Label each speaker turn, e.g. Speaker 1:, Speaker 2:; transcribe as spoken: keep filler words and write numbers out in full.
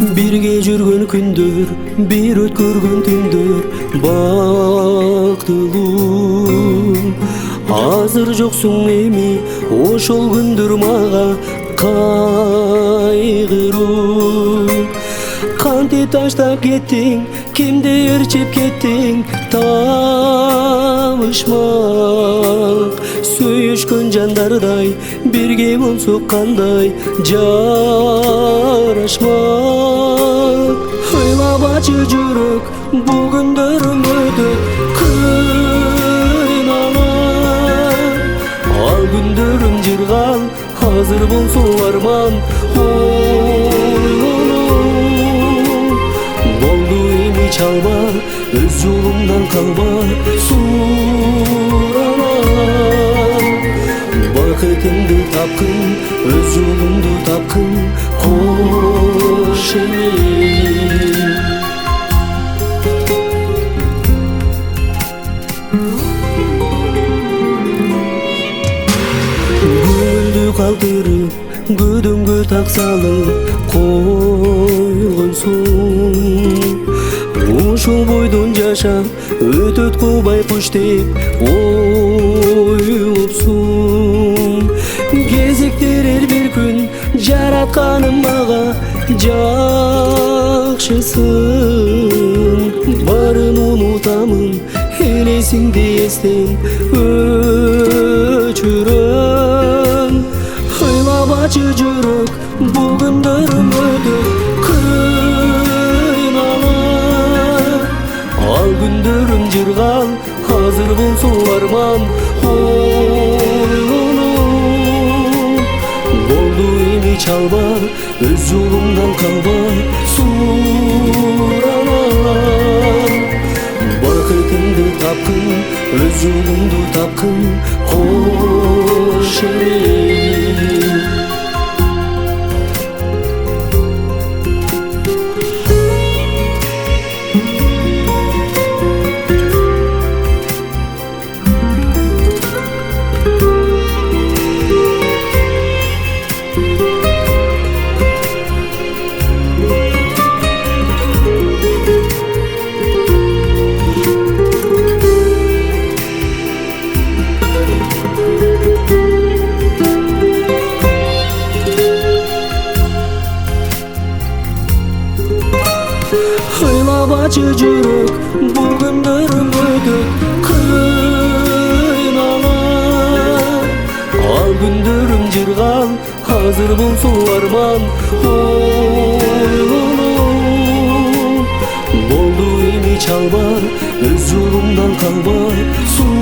Speaker 1: Birge жүргөн күндөр, бир өткөргөн түндөр бактылуу. Азыр жоксуң эми, ошол күндөр мага кайгыруу. Канти таштап кеттиң, кимди ээрчип кеттиң, табышмак. Сүйүшкөн жандардай, бирге болсок кандай жарашмак. Ыйлабачы жүрөк, бул күндөрүм өтөт кыйналып. Ал күндөрүм жыргал, азыр болсо арман ойлонуп. Болду эми чалба, өз жолумдан калба сурана. Бакытымды тапкын, өз жолумду тапкын, кош эми. Көңүлдү калтырып, көдөмгө так салып койгонсуң. Ушул бойдон жашап, өтөт кубай куш деп ойлопсуң. Кезиктирер бир күн, жаратканым мага жакшысын. Барын унутамын, элесиңди эстен өчүрөм. Ыйлабачы жүрөк, бул күндөрүм өтөт кыйналып. Ал күндөрүм жыргал, азыр болсо арман ойлонуп. Болду эми чалба, өз жолумдан калба сурана. Бакытымды тапкын, өз жолумду тапкын, кош эми. Ыйлабачы жүрөк, бул күндөрүм өтөт кыйналып. Ал күндөрүм жыргал, азыр болсо арман ойлонуп. Болду эми чалба, өз жолумдан калба сурана.